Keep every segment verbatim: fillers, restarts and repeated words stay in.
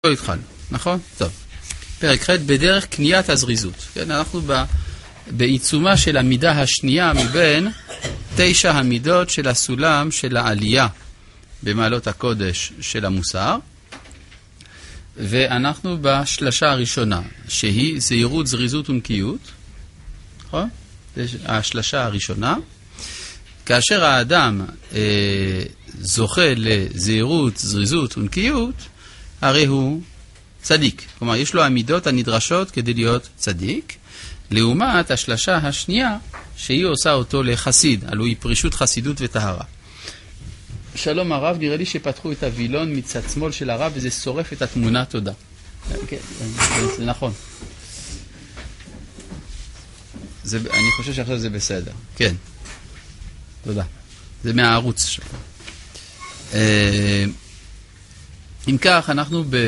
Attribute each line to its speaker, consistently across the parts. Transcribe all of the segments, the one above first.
Speaker 1: לא התחלנו, נכון? טוב. פרק ח' בדרך קניית הזריזות. כן, אנחנו ב, בעיצומה של המידה השנייה מבין תשע המידות של הסולם של העלייה במעלות הקודש של המוסר. ואנחנו בשלשה הראשונה, שהיא זהירות, זריזות ונקיות. נכון? זה השלשה הראשונה. כאשר האדם אה, זוכה לזהירות, זריזות ונקיות, הרי הוא צדיק. כלומר, יש לו המידות הנדרשות כדי להיות צדיק, לעומת השלשה השנייה, שהיא עושה אותו לחסיד, הלוא היא פרישות חסידות וטהרה. שלום הרב, נראה לי שפתחו את הווילון מצד שמאל של הרב, וזה שורף את התמונה, תודה. כן, זה נכון. זה, אני חושב שעכשיו זה בסדר. כן. תודה. זה מהערוץ שלו. אם כך, אנחנו ב,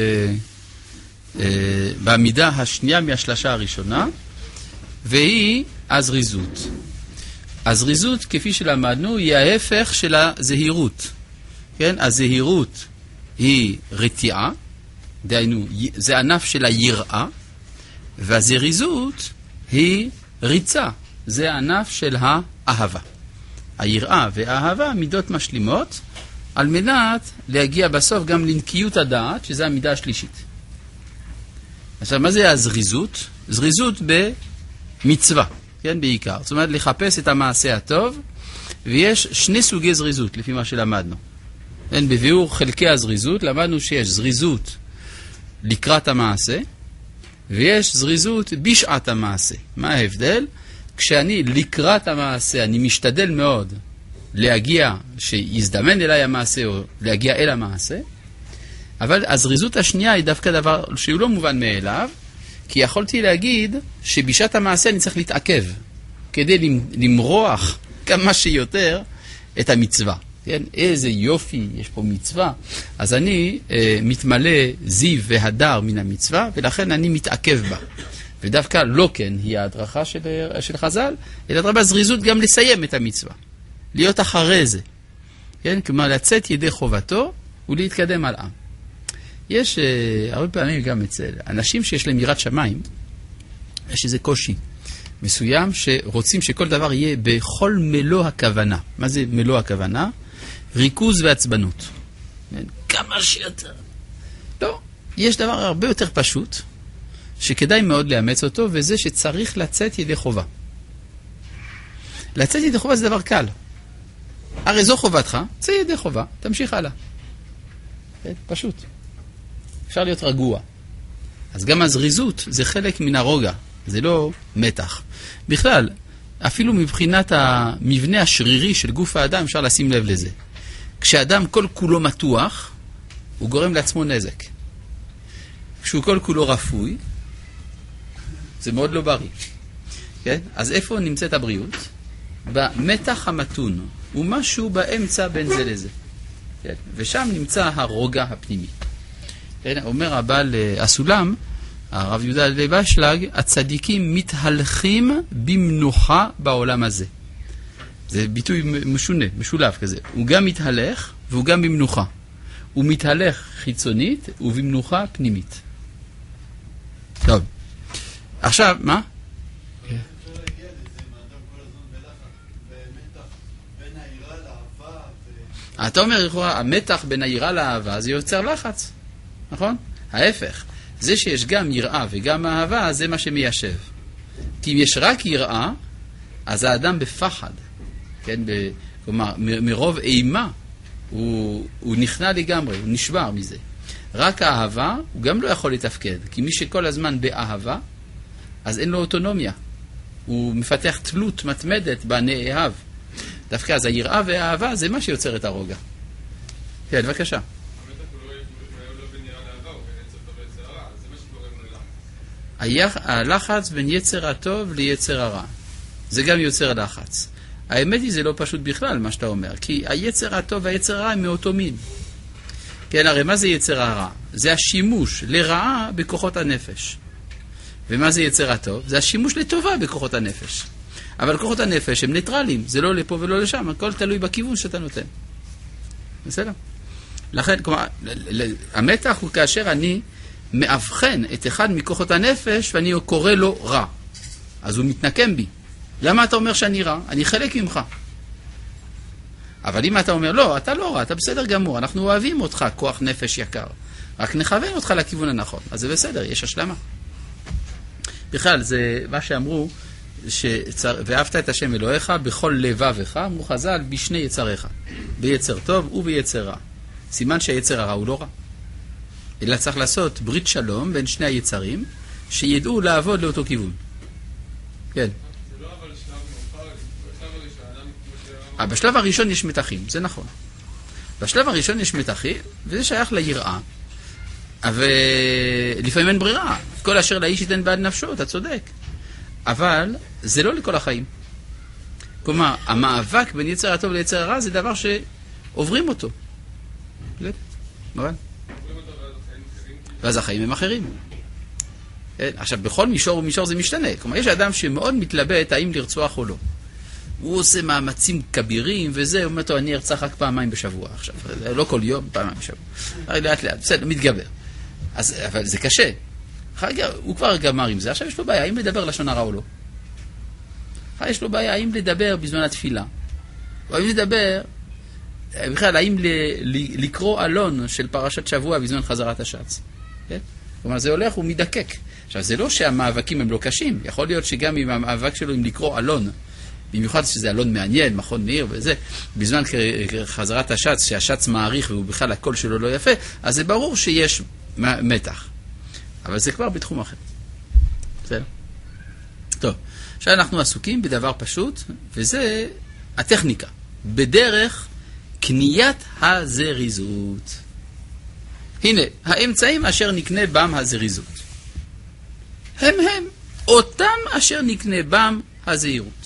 Speaker 1: בעמידה השנייה מהשלשה הראשונה, והיא הזריזות. הזריזות, כפי שלמדנו, היא ההפך של הזהירות. כן? הזהירות היא רתיעה, דהיינו, זה ענף של היראה, והזריזות היא ריצה, זה ענף של האהבה. היראה והאהבה מידות משלימות, על מנת להגיע בסוף גם לנקיות הדעת, שזה המידה השלישית. עכשיו, מה זה הזריזות? זריזות במצווה, כן, בעיקר. זאת אומרת, לחפש את המעשה הטוב, ויש שני סוגי זריזות, לפי מה שלמדנו. כן, בביאור חלקי הזריזות, למדנו שיש זריזות לקראת המעשה, ויש זריזות בשעת המעשה. מה ההבדל? כשאני לקראת המעשה, אני משתדל מאוד להגיע, שיזדמן אליי המעשה, או להגיע אל המעשה, אבל הזריזות השנייה היא דווקא דבר שהוא לא מובן מאליו, כי יכולתי להגיד שבשעת המעשה אני צריך להתעכב, כדי למרוח כמה שיותר את המצווה. כן? איזה יופי, יש פה מצווה. אז אני אה, מתמלא זיו והדר מן המצווה, ולכן אני מתעכב בה. ודווקא לא כן היא ההדרכה של, של חז"ל, אלא דרבה זריזות גם לסיים את המצווה. להיות אחרי זה. כן? כלומר, לצאת ידי חובתו ולהתקדם הלאה. יש אה, הרבה פעמים גם אצל אנשים שיש להם יראת שמיים, יש איזה קושי מסוים שרוצים שכל דבר יהיה בכל מלוא הכוונה. מה זה מלוא הכוונה? ריכוז ועצבנות. כן? כמה שיותר. לא, יש דבר הרבה יותר פשוט, שכדאי מאוד לאמץ אותו, וזה שצריך לצאת ידי חובה. לצאת ידי חובה זה דבר קל. הרי זו חובתך, צא ידי חובה, תמשיך הלאה. כן? פשוט. אפשר להיות רגוע. אז גם הזריזות זה חלק מן הרוגע, זה לא מתח. בכלל, אפילו מבחינת המבנה השרירי של גוף האדם, אפשר לשים לב לזה. כשאדם כל כולו מתוח, הוא גורם לעצמו נזק. כשהוא כל כולו רפוי, זה מאוד לא בריא. כן? אז איפה נמצאת הבריאות? במתח המתון, ומשהו באמצע בין זה לזה. כן? ושם נמצא הרוגע הפנימי. כן? אומר הבעל הסולם, הרב יהודה לייב אשלג, הצדיקים מתהלכים במנוחה בעולם הזה. זה ביטוי משונה, משולב כזה. הוא גם מתהלך והוא גם במנוחה. הוא מתהלך חיצונית ובמנוחה פנימית. טוב. עכשיו, מה? אתה אומר, המתח בין היראה לאהבה, זה יוצר לחץ. נכון? ההפך. זה שיש גם יראה וגם אהבה, זה מה שמיישב. כי אם יש רק יראה, אז האדם בפחד. כן? ב... כלומר, מ- מרוב אימה, הוא, הוא נכנע לגמרי, הוא נשבר מזה. רק האהבה, הוא גם לא יכול לתפקד. כי מי שכל הזמן באהבה, אז אין לו אוטונומיה. הוא מפתח תלות מתמדת בנאהב. דווקא אז היראה והאהבה, זה מה שיוצר את הרוגע. כן, בבקשה. הלחץ בין יצר הטוב ליצר הרע. זה גם יוצר לחץ. האמת היא זה לא פשוט בכלל מה שאתה אומר, כי היצר הטוב והיצר הרע הם מאותו מין. כן, הרי מה זה יצר הרע? זה השימוש לרעה בכוחות הנפש. ומה זה יצר הטוב? זה השימוש לטובה בכוחות הנפש. אבל כוחות הנפש הם ניטרליים, זה לא לפה ולא לשם, הכל תלוי בכיוון שאתה נותן. בסדר? לכן, כלומר, המתח הוא כאשר אני מאבחן את אחד מכוחות הנפש ואני קורא לו רע. אז הוא מתנקם בי. למה אתה אומר שאני רע? אני חלק ממך. אבל אם אתה אומר, לא, אתה לא רע, אתה בסדר גמור, אנחנו אוהבים אותך, כוח נפש יקר. רק נכוון אותך לכיוון הנכון. אז זה בסדר, יש השלמה. בכלל, זה מה שאמרו, שצר... ואהבת את השם אלוהיך בכל לבבך, אמרו חז"ל, בשני יצריך. ביצר טוב וביצר רע. סימן שהיצר הרע הוא לא רע. אלא צריך לעשות ברית שלום בין שני היצרים, שידעו לעבוד לאותו כיוון. כן.
Speaker 2: זה לא אבל שלב מאוחר, בשלב הראשון, כמו ש...
Speaker 1: בשלב הראשון יש מתחים, זה נכון. בשלב הראשון יש מתחים, וזה שייך ליראה. אבל לפעמים אין ברירה. כל אשר לאיש ייתן בעד נפשו, אתה צודק. אבל זה לא לכל החיים. כלומר, המאבק בין יצר הטוב ליצר הרע זה דבר שעוברים אותו. נכון? ואז החיים הם אחרים. עכשיו, בכל מישור ומישור זה משתנה. כלומר, יש אדם שמאוד מתלבט האם לרצוח או לא. הוא עושה מאמצים כבירים, וזה, הוא אומר, טוב, אני ארצח רק פעמיים בשבוע עכשיו. לא כל יום, פעמיים בשבוע. לאט לאט, בסדר, מתגבר. אז, אבל זה קשה. הוא כבר גמר עם זה. עכשיו יש לו בעיה, האם לדבר לשון הרע או לא. יש לו בעיה, האם לדבר בזמן התפילה. או האם לדבר, בכלל, האם לקרוא אלון של פרשת שבוע בזמן חזרת השץ. כן? כלומר, זה הולך ומדקק. עכשיו, זה לא שהמאבקים הם לא קשים. יכול להיות שגם עם המאבק שלו עם לקרוא אלון, במיוחד שזה אלון מעניין, מכון מאיר וזה, בזמן חזרת השץ, שהשץ מעריך והוא בכלל הקול שלו לא יפה, אז זה ברור שיש מתח. אבל זה כבר בתחום אחר. בסדר? טוב, עכשיו אנחנו עסוקים בדבר פשוט, וזה הטכניקה. בדרך קניית הזריזות. הנה, האמצעים אשר נקנה בם הזריזות. הם הם, אותם אשר נקנה בם הזהירות.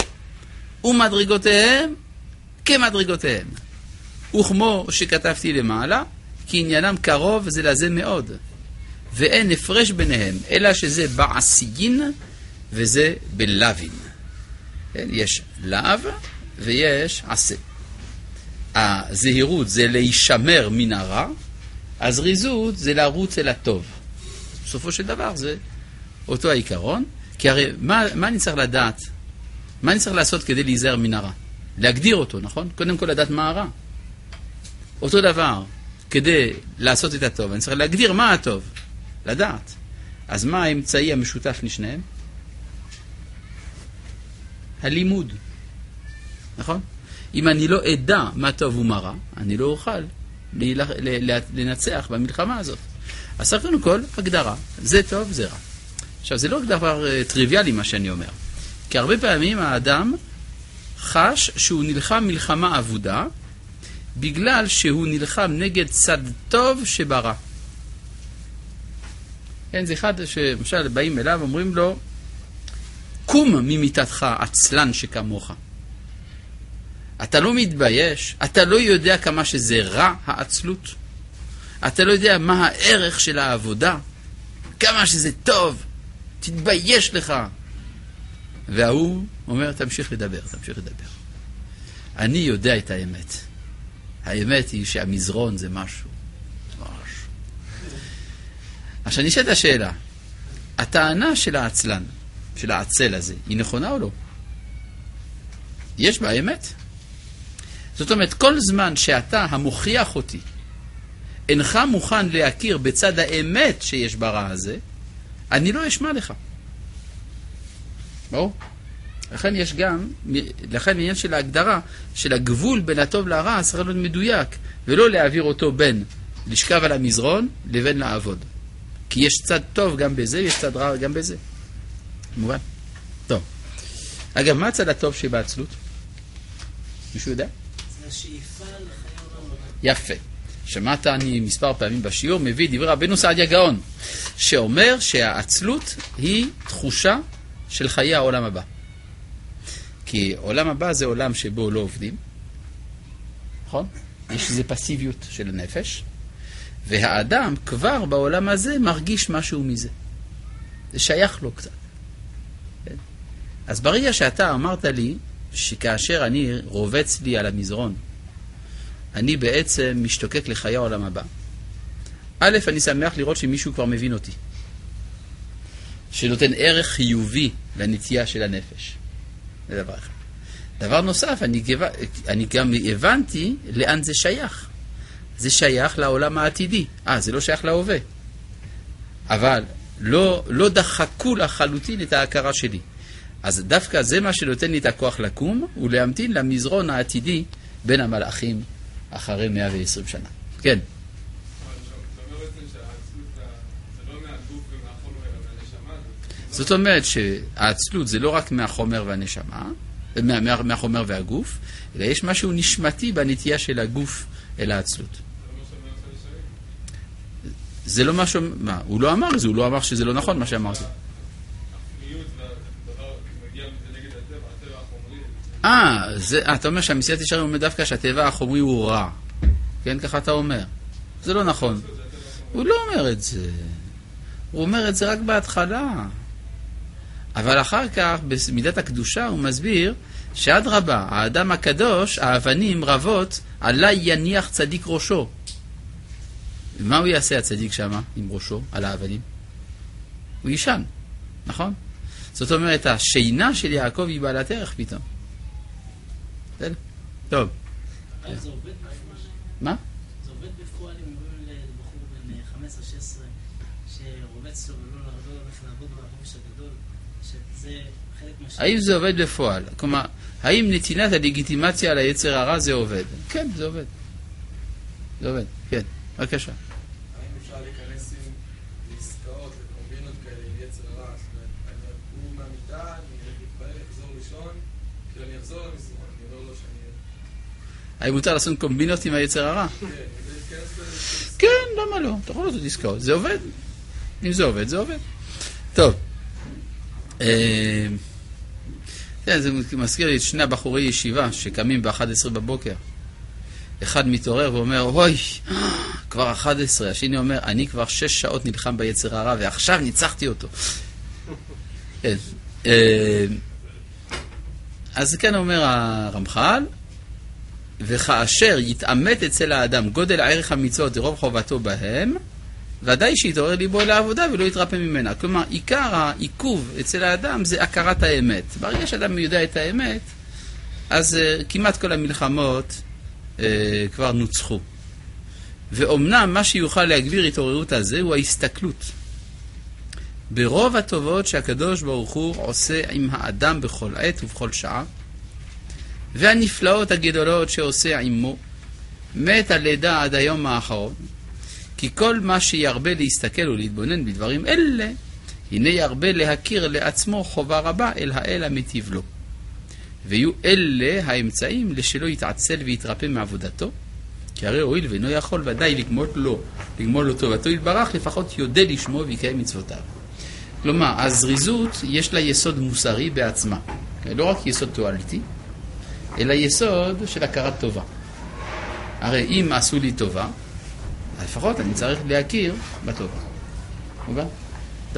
Speaker 1: ומדרגותיהם כמדרגותיהם. וכמו שכתבתי למעלה, כי עניינם קרוב זה לזה מאוד. ואין הפרש ביניהם, אלא שזה בעשיין וזה בלווין. יש לאו ויש עשה. הזהירות זה להישמר מן הרע, הזריזות זה לרוץ אל הטוב. בסופו של דבר זה אותו העיקרון, כי הרי מה, מה אני צריך לדעת? מה אני צריך לעשות כדי להיזהר מן הרע? להגדיר אותו, נכון? קודם כל לדעת מה הרע. אותו דבר, כדי לעשות את הטוב, אני צריך להגדיר מה הטוב. לדעת. אז מה האמצעי המשותף לשניהם? הלימוד. נכון? אם אני לא אדע מה טוב ומה רע, אני לא אוכל לנצח במלחמה הזאת. אז צריך קודם כל הגדרה. זה טוב, זה רע. עכשיו, זה לא דבר טריוויאלי מה שאני אומר. כי הרבה פעמים האדם חש שהוא נלחם מלחמה עבודה, בגלל שהוא נלחם נגד צד טוב שברע. כן, זה אחד שמשל באים אליו ואומרים לו, קום ממיטתך עצלן שכמוך. אתה לא מתבייש, אתה לא יודע כמה שזה רע העצלות. אתה לא יודע מה הערך של העבודה, כמה שזה טוב, תתבייש לך. והוא אומר, תמשיך לדבר, תמשיך לדבר. אני יודע את האמת. האמת היא שהמזרון זה משהו. משהו. עכשיו נשאלת השאלה, הטענה של העצלן, של העצל הזה, היא נכונה או לא? יש בה אמת? זאת אומרת, כל זמן שאתה המוכיח אותי, אינך מוכן להכיר בצד האמת שיש ברע הזה, אני לא אשמע לך. ברור? לכן יש גם, לכן עניין של ההגדרה, של הגבול בין הטוב לרע, צריך להיות מדויק, ולא להעביר אותו בין לשכב על המזרון לבין לעבוד. כי יש צד טוב גם בזה, יש צד רע גם בזה. מובן? טוב. אגב, מה הצד הטוב שבעצלות? מישהו יודע?
Speaker 3: זה השאיפה לחיי עולם הבא.
Speaker 1: יפה. שמעת אני מספר פעמים בשיעור, מביא דברי רבנו סעדיה גאון, שאומר שהעצלות היא תחושה של חיי העולם הבא. כי עולם הבא זה עולם שבו לא עובדים, נכון? יש איזו פסיביות של הנפש, והאדם כבר בעולם הזה מרגיש משהו מזה. זה שייך לו קצת. כן? אז ברגע שאתה אמרת לי, שכאשר אני רובץ לי על המזרון, אני בעצם משתוקק לחיי העולם הבא, א', אני שמח לראות שמישהו כבר מבין אותי. שנותן ערך חיובי לנטייה של הנפש. זה דבר אחד. דבר נוסף, אני, אני גם הבנתי לאן זה שייך. זה שייך לעולם העתידי. אה, זה לא שייך להווה. אבל לא, לא דחקו לחלוטין את ההכרה שלי. אז דווקא זה מה שנותן לי את הכוח לקום, ולהמתין למזרון העתידי בין המלאכים אחרי מאה ועשרים שנה. כן. זאת אומרת שהעצלות זה לא רק מהחומר והנשמה, מה, מה, מהחומר והגוף, אלא יש משהו נשמתי בנטייה של הגוף אל העצלות. זה לא משהו, מה? הוא לא אמר זה, הוא לא אמר שזה לא נכון מה שאמרתי. אה, אתה אומר שהמסיעת ישרים אומר דווקא שהטבע החומרי הוא רע. כן, ככה אתה אומר. זה לא נכון. הוא לא אומר את זה. הוא אומר את זה רק בהתחלה. אבל אחר כך, במידת הקדושה, הוא מסביר שעד רבה, האדם הקדוש, האבנים רבות, עלי יניח צדיק ראשו. מה הוא יעשה הצדיק שם עם ראשו, על האבנים? הוא ישן, נכון? זאת אומרת, השינה של יעקב היא בעלת ערך פתאום. טוב.
Speaker 3: זה עובד
Speaker 1: מה?
Speaker 3: זה עובד בפועל אם אומרים לבחור בן חמש עשרה שש עשרה שרובץ לו ולא הולך לעבוד בחופש הגדול, שזה חלק מהשאלה.
Speaker 1: האם זה עובד בפועל? כלומר, האם נתינת הלגיטימציה על היצר הרע זה עובד? כן, זה עובד. זה עובד, כן. בבקשה.
Speaker 2: האם אפשר להיכנס עם עסקאות לקומבינות כאלה עם יצר הרע? זאת אומרת, אני אקום מהמיטה, אני אתפעל, אחזור לישון, כאילו אני אחזור למזרון, אני אומר לו שאני...
Speaker 1: האם מותר לעשות קומבינות עם היצר הרע?
Speaker 2: כן, זה יתכנס ב...
Speaker 1: כן, למה לא? אתה יכול לעשות עסקאות. זה עובד. אם זה עובד, זה עובד. טוב. זה מזכיר לי את שני הבחורי ישיבה שקמים ב-אחת עשרה בבוקר. אחד מתעורר ואומר, אוי, כבר אחת עשרה. השני אומר, אני כבר שש שעות נלחם ביצר הרע ועכשיו ניצחתי אותו. אז כאן אומר הרמח"ל, וכאשר יתאמת אצל האדם גודל הערך המצוות ורוב חובתו בהם, ודאי שיתעורר ליבו אל העבודה ולא יתרפא ממנה. כלומר, עיקר העיכוב אצל האדם זה הכרת האמת. ברגע שאדם יודע את האמת, אז uh, כמעט כל המלחמות uh, כבר נוצחו. ואומנם מה שיוכל להגביר התעוררות הזה הוא ההסתכלות. ברוב הטובות שהקדוש ברוך הוא עושה עם האדם בכל עת ובכל שעה, והנפלאות הגדולות שעושה עמו, מת הלידה עד היום האחרון, כי כל מה שירבה להסתכל ולהתבונן בדברים אלה, הנה ירבה להכיר לעצמו חובה רבה אל האל המטיב לו. ויהיו אלה האמצעים לשלא יתעצל ויתרפא מעבודתו, כי הרי הואיל ואינו יכול ודאי לגמול לו, לגמול לו טובתו יתברך, לפחות יודע לשמו ויקיים מצוותיו. כלומר, הזריזות יש לה יסוד מוסרי בעצמה. לא רק יסוד תועלתי, אלא יסוד של הכרת טובה. הרי אם עשו לי טובה, לפחות אני צריך להכיר בטובה. מובן? טוב.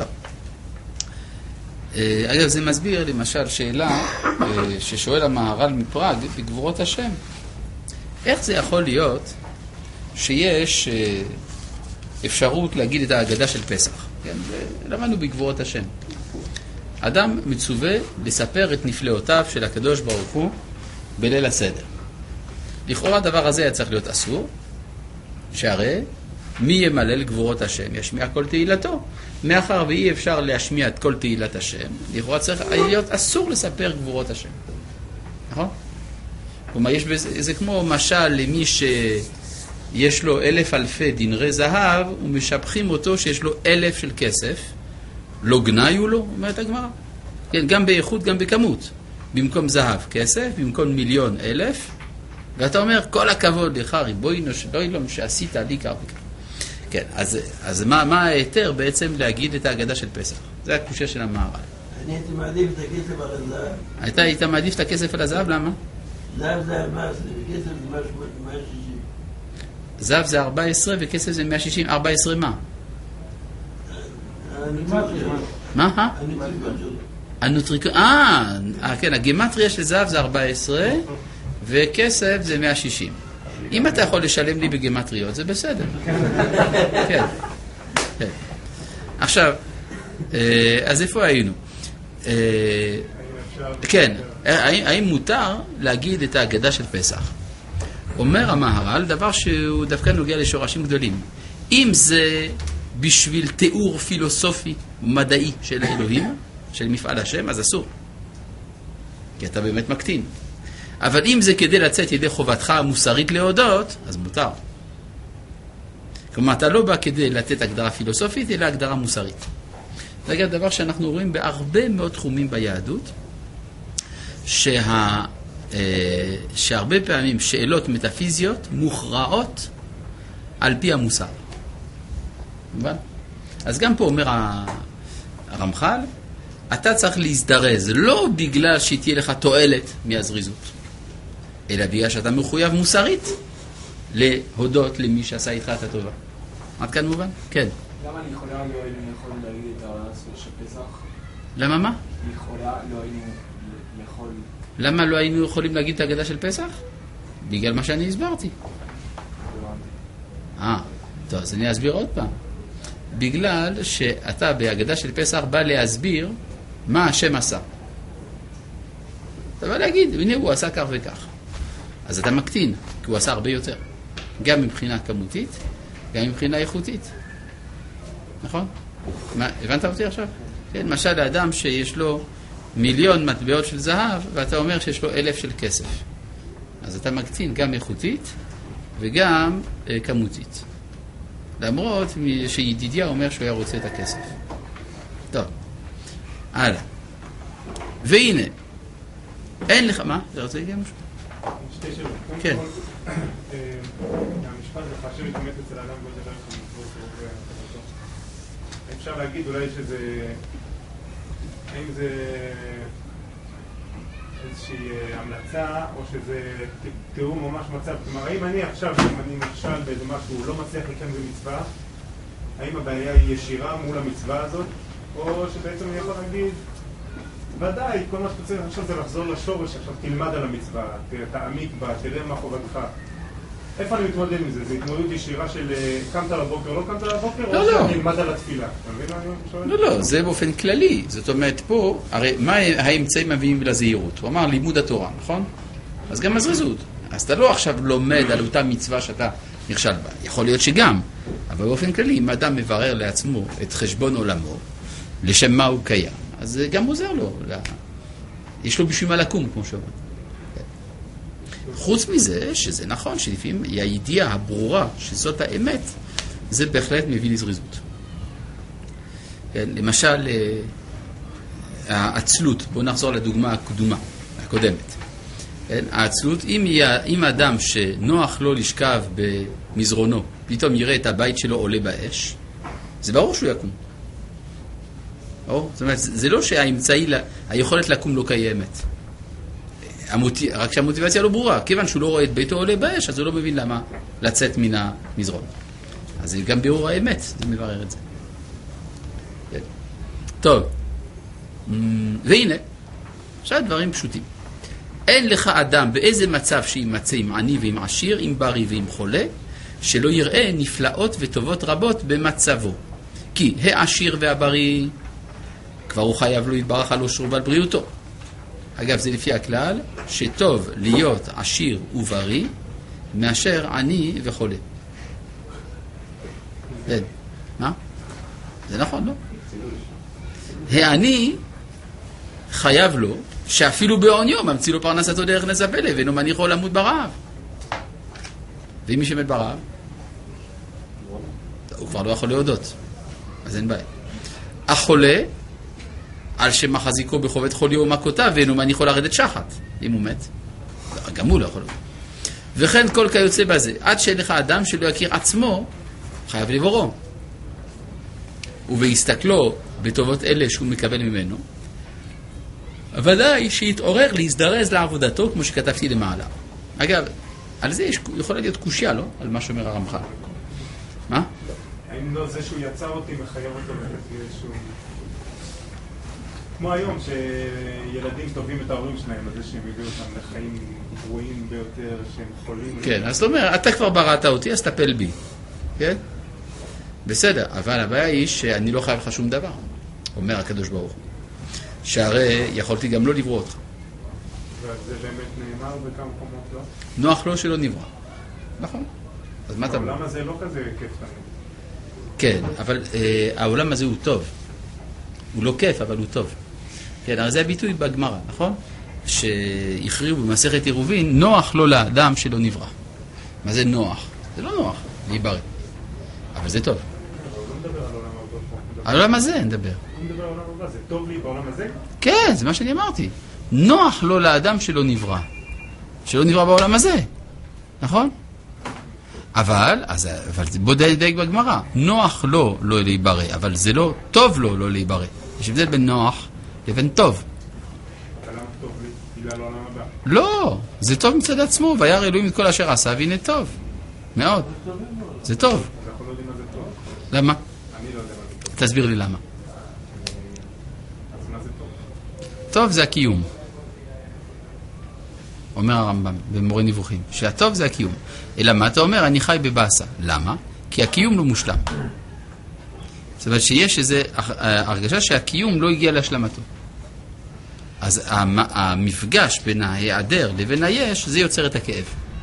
Speaker 1: אגב, זה מסביר למשל שאלה ששואל המהר"ל מפראג בגבורות השם. איך זה יכול להיות שיש אפשרות להגיד את ההגדה של פסח? כן, למדנו בגבורות השם. אדם מצווה לספר את נפלאותיו של הקדוש ברוך הוא בליל הסדר. לכאורה הדבר הזה היה צריך להיות אסור, שהרי מי ימלל גבורות השם? ישמיע כל תהילתו. מאחר ואי אפשר להשמיע את כל תהילת השם, לכאורה צריך להיות אסור לספר גבורות השם. נכון? כלומר, יש בזה, זה כמו משל למי שיש לו אלף אלפי דינרי זהב, ומשבחים אותו שיש לו אלף של כסף, לא גנאי הוא לו, אומרת הגמרא. כן, גם באיכות, גם בכמות. במקום זהב כסף, במקום מיליון אלף, ואתה אומר, כל הכבוד לך, ריבונו שלא ילום שעשית לי כך וכך. כן, אז, אז מה, מה היתר בעצם להגיד את ההגדה של פסח? זה הקושיה של המהר"ל.
Speaker 4: אני הייתי מעדיף את הכסף על הזהב.
Speaker 1: אתה היית מעדיף את הכסף על הזהב, למה?
Speaker 4: זהב זה ארבע עשרה, וכסף זה מאה שישים.
Speaker 1: זהב זה ארבע עשרה וכסף זה מאה שישים. ארבע עשרה מה? מה? הנוטריקון. אה, כן, הגימטריה של זהב זה ארבע עשרה וכסף זה מאה שישים. אם אתה יכול לשלם לי בגמטריות, זה בסדר. כן. כן. עכשיו, אז איפה היינו? כן, האם מותר להגיד את ההגדה של פסח? אומר המהר"ל דבר שהוא דווקא נוגע לשורשים גדולים. אם זה בשביל תיאור פילוסופי מדעי של האלוהים, של מפעל השם, אז אסור. כי אתה באמת מקטין. אבל אם זה כדי לצאת ידי חובתך המוסרית להודות, אז מותר. כלומר, אתה לא בא כדי לתת הגדרה פילוסופית, אלא הגדרה מוסרית. זה אגב דבר שאנחנו רואים בהרבה מאוד תחומים ביהדות, שה, שהרבה פעמים שאלות מטאפיזיות מוכרעות על פי המוסר. מובן? אז גם פה אומר הרמח"ל, אתה צריך להזדרז, לא בגלל שתהיה לך תועלת מהזריזות, אלא בגלל שאתה מחויב מוסרית להודות למי שעשה איתך את הטובה. עד כאן מובן? כן.
Speaker 5: למה לכאורה לא היינו יכולים להגיד את הסוד של פסח?
Speaker 1: למה מה?
Speaker 5: לכאורה לא היינו יכול...
Speaker 1: למה לא היינו יכולים להגיד את ההגדה של פסח? בגלל מה שאני הסברתי. אה, טוב, אז אני אסביר עוד פעם. בגלל שאתה בהגדה של פסח בא להסביר מה השם עשה. אתה בא להגיד, הנה הוא עשה כך וכך. אז אתה מקטין, כי הוא עשה הרבה יותר. גם מבחינה כמותית, גם מבחינה איכותית. נכון? מה, הבנת אותי עכשיו? כן, למשל לאדם שיש לו מיליון מטבעות של זהב, ואתה אומר שיש לו אלף של כסף. אז אתה מקטין גם איכותית וגם אה, כמותית. למרות שידידיה אומר שהוא היה רוצה את הכסף. טוב, הלאה. והנה, אין לך, מה? אתה רוצה להגיד משהו?
Speaker 6: שתי שאלות.
Speaker 1: כן.
Speaker 6: המשפט זה חשב להתאמת אצל האדם גודל דרך המצוות והחלטות. אפשר להגיד אולי שזה... האם זה איזושהי המלצה או שזה תיאור ממש מצב? כלומר, האם אני עכשיו, אם אני נכשל באיזה משהו, לא מצליח לקיים במצווה, האם הבעיה היא ישירה מול המצווה הזאת? או שבעצם אני יכול להגיד, ודאי, כל מה שאתה צריך עכשיו זה לחזור לשורש, עכשיו תלמד על המצווה, תעמיק בה, תראה מה חובתך. איפה אני מתמודד עם זה? זה התמודדות ישירה של קמת לבוקר, לא קמת לבוקר, או שאני תלמד על התפילה? אתה מבין מה אני שואל?
Speaker 1: לא, לא, זה באופן כללי. זאת אומרת, פה, הרי מה האמצעים מביאים לזהירות? הוא אמר לימוד התורה, נכון? אז גם הזריזות. אז אתה לא עכשיו לומד על אותה מצווה שאתה נכשל בה. יכול להיות שגם, אבל באופן כללי, אם אדם מברר לעצמו את חשבון עולמו, לשם מה הוא קיים, אז זה גם עוזר לו. יש לו בשביל מה לקום, כמו שאומר. חוץ מזה, שזה נכון, שלפעמים הידיעה הברורה שזאת האמת, זה בהחלט מביא לזריזות. כן, למשל, העצלות, בואו נחזור לדוגמה הקדומה, הקודמת. כן, העצלות, אם, אם אדם שנוח לו לשכב במזרונו, פתאום יראה את הבית שלו עולה באש, זה ברור שהוא יקום. או? זאת אומרת, זה לא שהאמצעי, היכולת לקום לא קיימת. המוטי... רק שהמוטיבציה לא ברורה. כיוון שהוא לא רואה את ביתו עולה באש, אז הוא לא מבין למה לצאת מן המזרון. אז זה גם בירור האמת, זה מברר את זה. כן. טוב. והנה, עכשיו דברים פשוטים. אין לך אדם באיזה מצב שימצא עם עני ועם עשיר, עם בריא ועם חולה, שלא יראה נפלאות וטובות רבות במצבו. כי העשיר והבריא, כבר הוא חייב לו יתברך על אושרו ועל בריאותו. אגב, זה לפי הכלל שטוב להיות עשיר ובריא מאשר עני וחולה. כן. מה? זה נכון, לא? העני חייב לו שאפילו בעוניו ממציא לו פרנסתו דרך נס הפלא ואינו מניחו למות ברעב. ואם מי שמת ברעב, הוא כבר לא יכול להודות. אז אין בעיה. החולה, על שמחזיקו בחובט חוליו ומכותיו, ואינו מניחו לרדת שחת, אם הוא מת. גם הוא לא יכול. וכן כל כיוצא בזה, עד שאין לך אדם שלא יכיר עצמו, חייב לבורו. ובהסתכלו בטובות אלה שהוא מקבל ממנו, ודאי שיתעורר להזדרז לעבודתו, כמו שכתבתי למעלה. אגב, על זה יש, יכול להיות קושיה, לא? על מה שאומר הרמח"ל. מה?
Speaker 6: האם לא זה שהוא יצר אותי מחייב אותו באיזשהו... כמו היום שילדים טובים את ההורים שלהם, אז זה שהם הביאו אותם לחיים גרועים ביותר, שהם חולים.
Speaker 1: כן, אז זאת אומרת, אתה כבר בראת אותי, אז טפל בי. כן? בסדר, אבל הבעיה היא שאני לא חייב לך שום דבר, אומר הקדוש ברוך הוא. שהרי יכולתי גם לא לברוא אותך.
Speaker 6: וזה באמת נאמר בכמה מקומות, לא?
Speaker 1: נוח לו שלא נברא. נכון. אז מה אתה...
Speaker 6: העולם הזה לא כזה כיף לנו.
Speaker 1: כן, אבל אה, העולם הזה הוא טוב. הוא לא כיף, אבל הוא טוב. כן, הרי זה הביטוי בגמרא, נכון? שהכריעו במסכת עירובין, נוח לו לאדם שלא נברא. מה זה נוח? זה לא נוח, להיברא. אבל זה טוב.
Speaker 6: הוא לא מדבר על העולם הבא פה.
Speaker 1: העולם הזה נדבר.
Speaker 6: הוא מדבר על העולם הבא, זה טוב לי בעולם הזה?
Speaker 1: כן, זה מה שאני אמרתי. נוח לו לאדם שלא נברא. שלא נברא בעולם הזה. נכון? אבל, אז, אבל בוא דייק בגמרא. נוח לו לא להיברא, אבל זה לא טוב לו לא להיברא. יש הבדל בין נוח לבין טוב.
Speaker 6: למה טוב לי? בגלל העולם הבא.
Speaker 1: לא, זה טוב מצד עצמו. וירא אלוהים את כל אשר עשה, והנה טוב. מאוד. זה טוב.
Speaker 6: אז אנחנו לא יודעים מה זה טוב.
Speaker 1: למה?
Speaker 6: אני לא יודע מה זה טוב.
Speaker 1: תסביר לי למה.
Speaker 6: אז מה זה טוב?
Speaker 1: טוב זה הקיום. אומר הרמב"ם במורה נבוכים, שהטוב זה הקיום. אלא מה אתה אומר? אני חי בבאסה. למה? כי הקיום לא מושלם. זאת אומרת שיש איזו הרגשה שהקיום לא הגיע להשלמתו. אז המפגש בין ההיעדר לבין היש, זה יוצר את הכאב.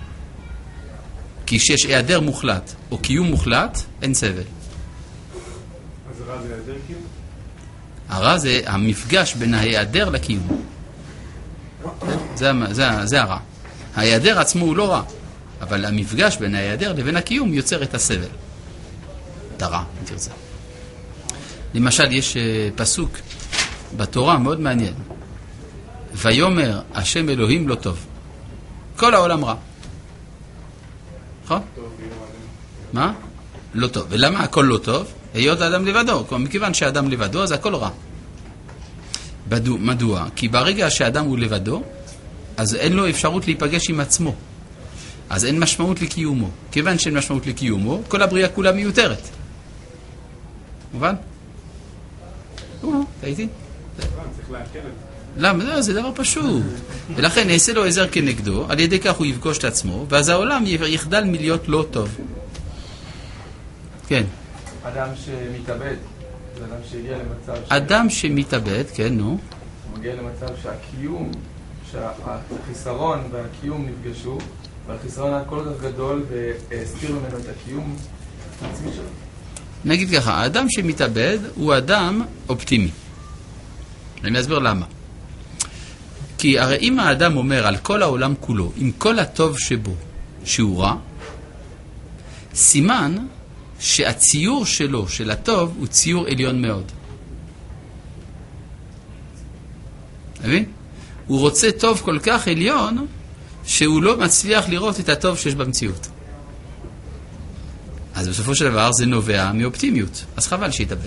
Speaker 1: כי כשיש היעדר מוחלט או קיום מוחלט, אין סבל.
Speaker 6: אז רע זה היעדר קיום?
Speaker 1: הרע זה המפגש בין ההיעדר לקיום. זה, זה, זה הרע. ההיעדר עצמו הוא לא רע, אבל המפגש בין ההיעדר לבין הקיום יוצר את הסבל. את הרע, אם תרצה. למשל, יש פסוק בתורה מאוד מעניין. ויאמר השם אלוהים לא טוב. כל העולם רע. נכון? מה? לא טוב. ולמה הכל לא טוב? היות האדם לבדו. כלומר, מכיוון שהאדם לבדו, אז הכל רע. בדו, מדוע? כי ברגע שהאדם הוא לבדו, אז אין לו אפשרות להיפגש עם עצמו. אז אין משמעות לקיומו. כיוון שאין משמעות לקיומו, כל הבריאה כולה מיותרת. מובן? תהייתי?
Speaker 6: צריך להקל את זה.
Speaker 1: למה? זה, זה דבר פשוט. ולכן נעשה לו עזר כנגדו, על ידי כך הוא יפגוש את עצמו, ואז העולם יחדל מלהיות לא טוב. כן.
Speaker 2: אדם שמתאבד, זה אדם שהגיע למצב... ש...
Speaker 1: אדם שמתאבד, כן, נו.
Speaker 2: הוא מגיע למצב שהקיום, שהחיסרון והקיום נפגשו, והחיסרון היה כל כך גדול והסתיר ממנו את הקיום העצמי שלו.
Speaker 1: נגיד ככה, האדם שמתאבד הוא אדם אופטימי. אני אסביר למה. כי הרי אם האדם אומר על כל העולם כולו, עם כל הטוב שבו, שהוא רע, סימן שהציור שלו, של הטוב, הוא ציור עליון מאוד. מבין? הוא רוצה טוב כל כך עליון, שהוא לא מצליח לראות את הטוב שיש במציאות. אז בסופו של דבר זה נובע מאופטימיות. אז חבל שיתאבד.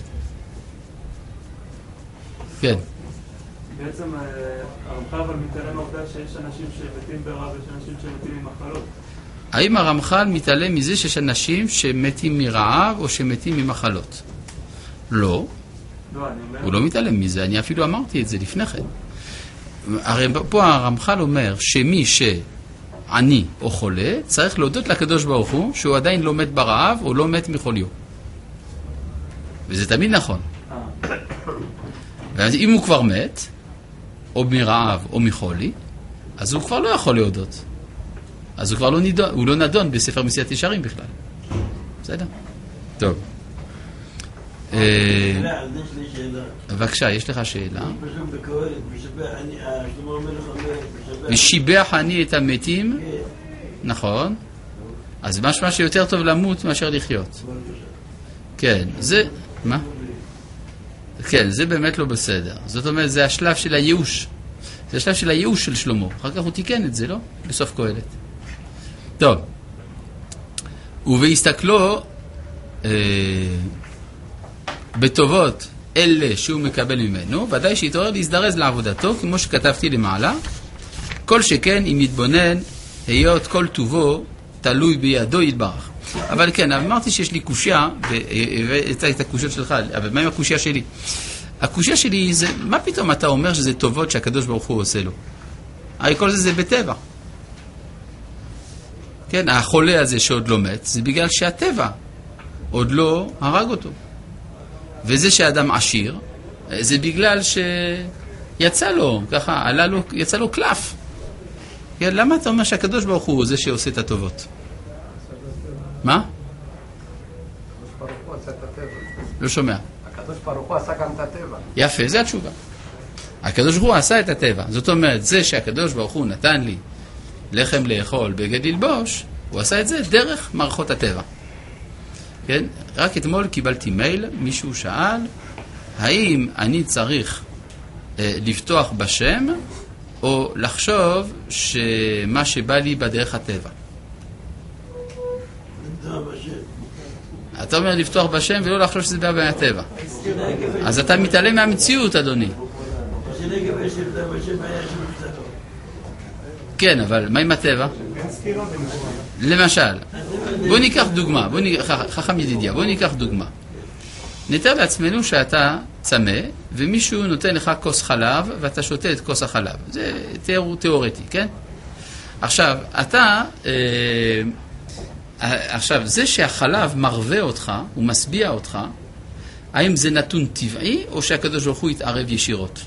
Speaker 1: כן.
Speaker 5: בעצם הרמח"ל אבל מתעלם העובדה שיש אנשים שמתים ברעב ויש אנשים שמתים ממחלות.
Speaker 1: האם הרמח"ל מתעלם מזה שיש אנשים שמתים מרעב או שמתים ממחלות? לא.
Speaker 5: לא, אני אומר...
Speaker 1: הוא לא מתעלם מזה, אני אפילו אמרתי את זה לפני כן. הרי פה הרמח"ל אומר שמי שעני או חולה צריך להודות לקדוש ברוך הוא שהוא עדיין לא מת ברעב או לא מת מחוליו. וזה תמיד נכון. ואז אם הוא כבר מת, או מרעב או מחולי, אז הוא כבר לא יכול להודות. אז הוא כבר לא נדון, הוא לא נדון בספר מסיעת ישרים בכלל. בסדר? טוב. בבקשה, יש לך שאלה? ושיבח אני את המתים? נכון. אז משמע שיותר טוב למות מאשר לחיות. כן, זה... מה? כן, זה באמת לא בסדר. זאת אומרת, זה השלב של הייאוש. זה השלב של הייאוש של שלמה. אחר כך הוא תיקן את זה, לא? בסוף קהלת. טוב. ובהסתכלו אה, בטובות אלה שהוא מקבל ממנו, ודאי שיתעורר להזדרז לעבודתו, כמו שכתבתי למעלה. כל שכן, אם יתבונן, היות כל טובו תלוי בידו יתברך. אבל כן, אמרתי שיש לי קושיה, והצגתי את הקושיות שלך, אבל מה עם הקושיה שלי? הקושיה שלי זה, מה פתאום אתה אומר שזה טובות שהקדוש ברוך הוא עושה לו? הרי כל זה זה בטבע. כן, החולה הזה שעוד לא מת, זה בגלל שהטבע עוד לא הרג אותו. וזה שאדם עשיר, זה בגלל שיצא לו, ככה, עלה לו, יצא לו קלף. כן, למה אתה אומר שהקדוש ברוך הוא זה שעושה את הטובות? מה? לא שומע.
Speaker 7: הקדוש ברוך הוא עשה גם את הטבע.
Speaker 1: יפה, זה התשובה. הקדוש ברוך הוא עשה את הטבע. זאת אומרת, זה שהקדוש ברוך הוא נתן לי לחם לאכול, בגד ללבוש, הוא עשה את זה דרך מערכות הטבע. כן? רק אתמול קיבלתי מייל, מישהו שאל, האם אני צריך אה, לפתוח בשם, או לחשוב שמה שבא לי בדרך הטבע. אתה אומר לפתוח בשם ולא לחשוב שזה בא מהטבע. אז אתה מתעלם מהמציאות, אדוני. כן, אבל מה עם הטבע? למשל, בוא ניקח דוגמה, בוא ניקח, חכם ידידיה, בוא ניקח דוגמה. נתאר לעצמנו שאתה צמא, ומישהו נותן לך כוס חלב, ואתה שותה את כוס החלב. זה תיאור, תיאורטי, כן? עכשיו, אתה, אה, עכשיו, זה שהחלב מרווה אותך, הוא משביע אותך, האם זה נתון טבעי, או שהקדוש ברוך הוא יתערב ישירות?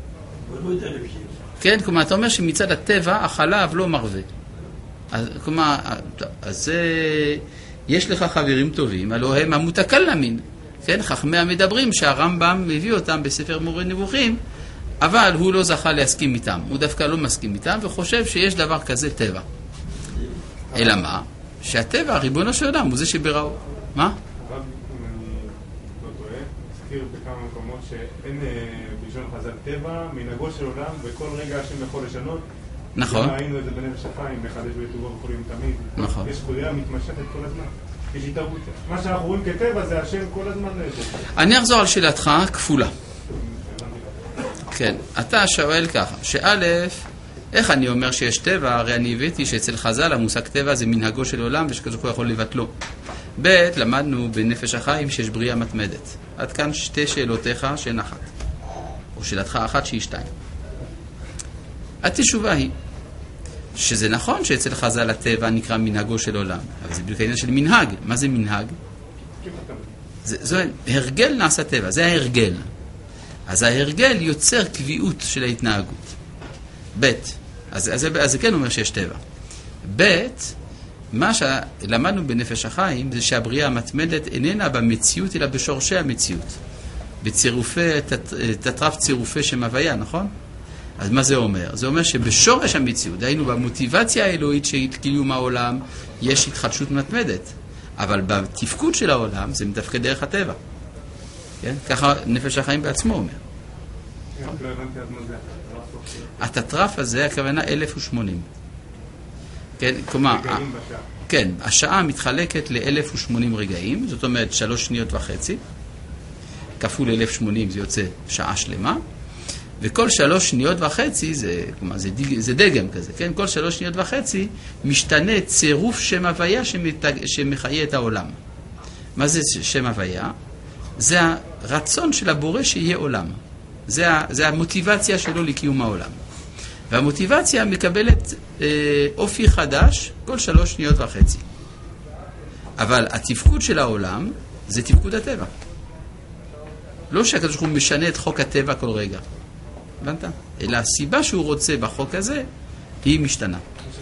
Speaker 1: כן, כלומר, אתה אומר שמצד הטבע, החלב לא מרווה. אז, כלומר, אז זה, יש לך חברים טובים, הלוא הם המותקלמין. כן, חכמי המדברים שהרמב"ם מביא אותם בספר מורה נבוכים, אבל הוא לא זכה להסכים איתם, הוא דווקא לא מסכים איתם וחושב שיש דבר כזה טבע. אלא מה? שהטבע, ריבונו של עולם, הוא זה שבראו. מה?
Speaker 6: הרב, אם אני לא טועה, הזכיר בכמה מקומות שאין בלשון חז"ל טבע, מנהגו של עולם, וכל רגע השם יכול לשנות.
Speaker 1: נכון.
Speaker 6: ראינו את זה בנפש החיים, מחדש בטובו וכולים תמיד.
Speaker 1: נכון.
Speaker 6: יש בריאה מתמשכת כל הזמן. יש התערבות. מה שאנחנו רואים כטבע זה השם כל הזמן.
Speaker 1: אני אחזור על שאלתך כפולה. כן, אתה שואל ככה, שא', איך אני אומר שיש טבע? הרי אני הבאתי שאצל חז"ל המושג טבע זה מנהגו של עולם ושכזו יכול לבטלו. ב', למדנו בנפש החיים שיש בריאה מתמדת. עד כאן שתי שאלותיך שהן אחת. או שאלתך אחת שהיא שתיים. התשובה היא שזה נכון שאצל חז"ל הטבע נקרא מנהגו של עולם, אבל זה בדיוק העניין של מנהג. מה זה מנהג? זה, זה הרגל נעשה טבע, זה ההרגל. אז ההרגל יוצר קביעות של ההתנהגות. ב', אז, אז, אז זה כן אומר שיש טבע. ב', מה שלמדנו בנפש החיים זה שהבריאה המתמדת איננה במציאות אלא בשורשי המציאות. בצירופי, תת, תטרף צירופי שם הוויה, נכון? אז מה זה אומר? זה אומר שבשורש המציאות, דהיינו במוטיבציה האלוהית של קיום העולם, יש התחדשות מתמדת. אבל בתפקוד של העולם זה מתפקד דרך הטבע. כן? ככה נפש החיים בעצמו אומר. התטרף הזה, הכוונה אלף ושמונים. כן, כלומר, כן, השעה מתחלקת ל-אלף ושמונים רגעים, זאת אומרת שלוש שניות וחצי, כפול אלף ושמונים זה יוצא שעה שלמה, וכל שלוש שניות וחצי, זה, כלומר, זה, דיג, זה דגם כזה, כן? כל שלוש שניות וחצי משתנה צירוף שם הוויה שמתג, שמחיה את העולם. מה זה שם הוויה? זה הרצון של הבורא שיהיה עולם. זה, זה המוטיבציה שלו לקיום העולם. והמוטיבציה מקבלת אה, אופי חדש כל שלוש שניות וחצי. אבל התפקוד של העולם זה תפקוד הטבע. לא שהקדוש ברוך הוא משנה את חוק הטבע כל רגע. הבנת? אלא הסיבה שהוא רוצה בחוק הזה היא משתנה.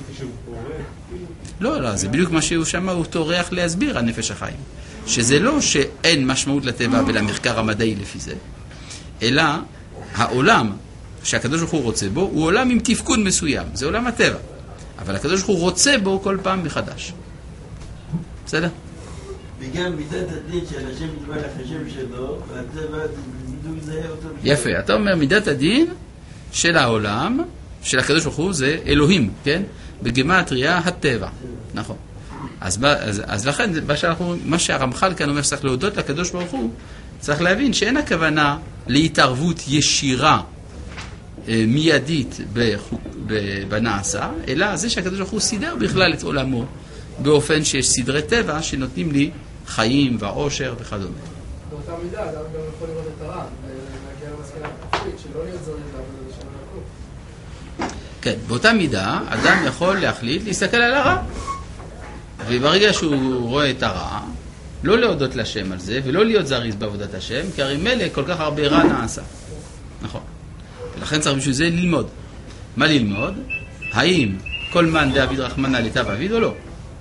Speaker 1: לא, לא, זה בדיוק מה שהוא שמע, הוא טורח להסביר על נפש החיים. שזה לא שאין משמעות לטבע ולמחקר המדעי לפי זה, אלא העולם שהקדוש ברוך הוא רוצה בו הוא עולם עם תפקוד מסוים, זה עולם הטבע. אבל הקדוש ברוך הוא רוצה בו כל פעם מחדש. בסדר?
Speaker 4: וגם מידת הדין של השם יתברך השם שלו, והטבע בדיוק זה אותו...
Speaker 1: יפה, אתה אומר מידת הדין של העולם, של הקדוש ברוך הוא, זה אלוהים, כן? בגימטריה הטבע, נכון. אז, אז, אז לכן, מה שהרמח"ל כאן אומר שצריך להודות לקדוש ברוך הוא, צריך להבין שאין הכוונה להתערבות ישירה מיידית בנעשה, אלא זה שהקדוש ברוך הוא סידר בכלל את עולמו באופן שיש סדרי טבע שנותנים לי חיים ועושר וכדומה.
Speaker 2: באותה מידה, אדם גם יכול לראות את הרע, להגיע שלא להיות זריז לעבוד לשם יעקב.
Speaker 1: כן, באותה מידה, אדם יכול להחליט להסתכל על הרע. וברגע שהוא רואה את הרע, לא להודות לשם על זה, ולא להיות זריז בעבודת השם, כי הרי מלא כל כך הרבה רע נעשה. נכון. ולכן צריך בשביל זה ללמוד. מה ללמוד? האם כל מן דאביד רחמנא לטב אביד או לא?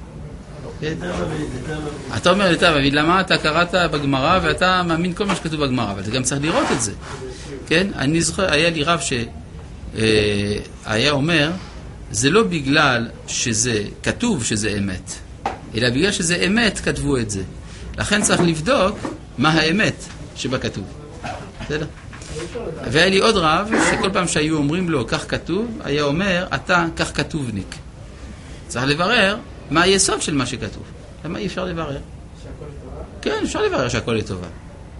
Speaker 1: אתה אומר לטב אביד, למה אתה קראת בגמרא ואתה מאמין כל מה שכתוב בגמרא, אבל אתה גם צריך לראות את זה. כן? אני זוכר, היה לי רב שהיה אומר, זה לא בגלל שזה כתוב שזה אמת, אלא בגלל שזה אמת כתבו את זה. לכן צריך לבדוק מה האמת שבכתוב. בסדר? והיה לי עוד רב שכל פעם שהיו אומרים לו כך כתוב, היה אומר אתה כך כתובניק. צריך לברר מה היסוד של מה שכתוב. למה אי אפשר לברר?
Speaker 2: שהכל לטובה?
Speaker 1: כן, אפשר לברר שהכל לטובה.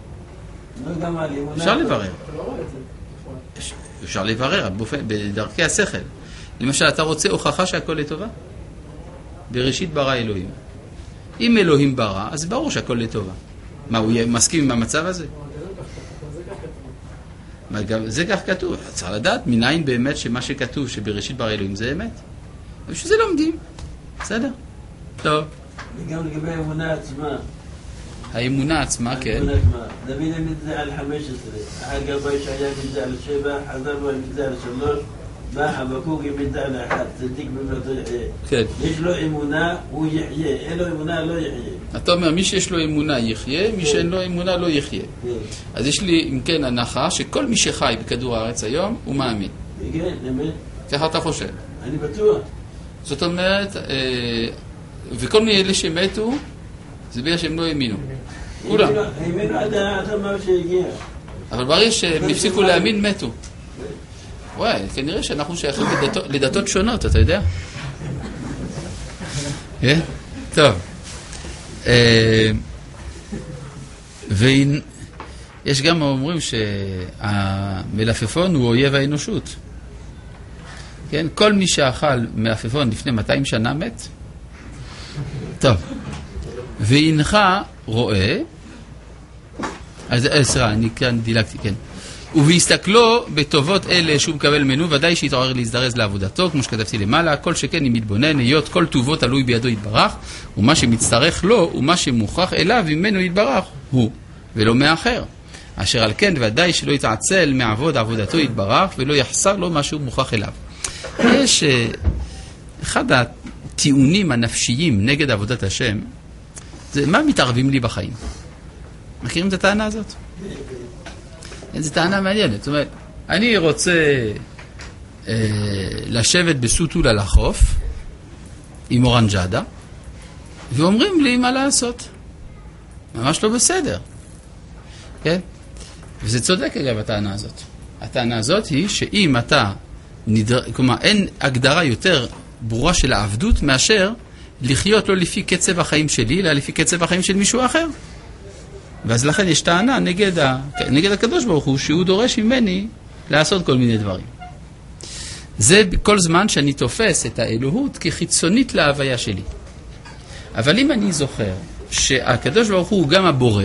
Speaker 4: אפשר
Speaker 1: אפשר לברר.
Speaker 2: אתה לא רואה את זה.
Speaker 1: אפשר לברר בדרכי השכל. למשל, אתה רוצה הוכחה שהכל לטובה? בראשית ברא אלוהים. אם אלוהים ברא, אז ברור שהכל לטובה. מה, הוא מסכים עם המצב הזה? זה כך כתוב. צריך לדעת מניין באמת שמה שכתוב שבראשית ברא אלוהים זה אמת. אבל שזה לומדים. בסדר? טוב.
Speaker 4: וגם לגבי האמונה עצמה.
Speaker 1: האמונה עצמה, כן.
Speaker 4: האמונה עצמה. דוד העמיד את זה על חמש עשרה. אחר כך בא ישעיה העמיד את זה על שבע, חזר בו העמיד את זה על שלוש, בא חבקוק העמיד את זה על אחד. צדיק במלאכתו יחיה.
Speaker 1: כן.
Speaker 4: יש לו אמונה, הוא יחיה. אין לו אמונה, לא יחיה.
Speaker 1: אתה אומר, מי שיש לו אמונה יחיה, מי שאין לו אמונה לא יחיה.
Speaker 4: כן.
Speaker 1: אז יש לי, אם כן, הנחה שכל מי שחי בכדור הארץ היום, הוא מאמין.
Speaker 4: כן, אמת.
Speaker 1: ככה אתה חושב.
Speaker 4: אני בטוח.
Speaker 1: זאת אומרת, אה, וכל מיני אלה שמתו, זה בגלל שהם לא האמינו. כולם.
Speaker 4: האמינו עד המוות שהגיע.
Speaker 1: אבל ברגע שהם הפסיקו להאמין, מתו. וואי, כנראה שאנחנו שייכים לדתות, לדתות שונות, אתה יודע? כן? טוב. ויש גם אומרים שהמלפפון הוא אויב האנושות. כן? כל מי שאכל מלפפון לפני מאתיים שנה מת. טוב. והנך רואה, אז סליחה, אני כאן דילגתי, כן. ובהסתכלו בטובות אלה שהוא מקבל ממנו, ודאי שיתעורר להזדרז לעבודתו, כמו שכתבתי למעלה, כל שכן אם מתבונן, היות כל טובו תלוי בידו יתברך, ומה שמצטרך לו, ומה שמוכרח אליו ממנו יתברך, הוא, ולא מאחר. אשר על כן ודאי שלא יתעצל מעבוד עבודתו יתברך, ולא יחסר לו מה שהוא מוכרח אליו. יש אחד הטיעונים הנפשיים נגד עבודת השם, זה מה מתערבים לי בחיים. מכירים את הטענה הזאת? זו טענה מעניינת. זאת אומרת, אני רוצה אה, לשבת בסוטול על החוף עם אורנג'אדה, ואומרים לי מה לעשות. ממש לא בסדר. כן? וזה צודק אגב הטענה הזאת. הטענה הזאת היא שאם אתה נדר... כלומר, אין הגדרה יותר ברורה של העבדות מאשר לחיות לא לפי קצב החיים שלי, אלא לפי קצב החיים של מישהו אחר. ואז לכן יש טענה נגד, ה... נגד הקדוש ברוך הוא, שהוא דורש ממני לעשות כל מיני דברים. זה כל זמן שאני תופס את האלוהות כחיצונית להוויה שלי. אבל אם אני זוכר שהקדוש ברוך הוא גם הבורא,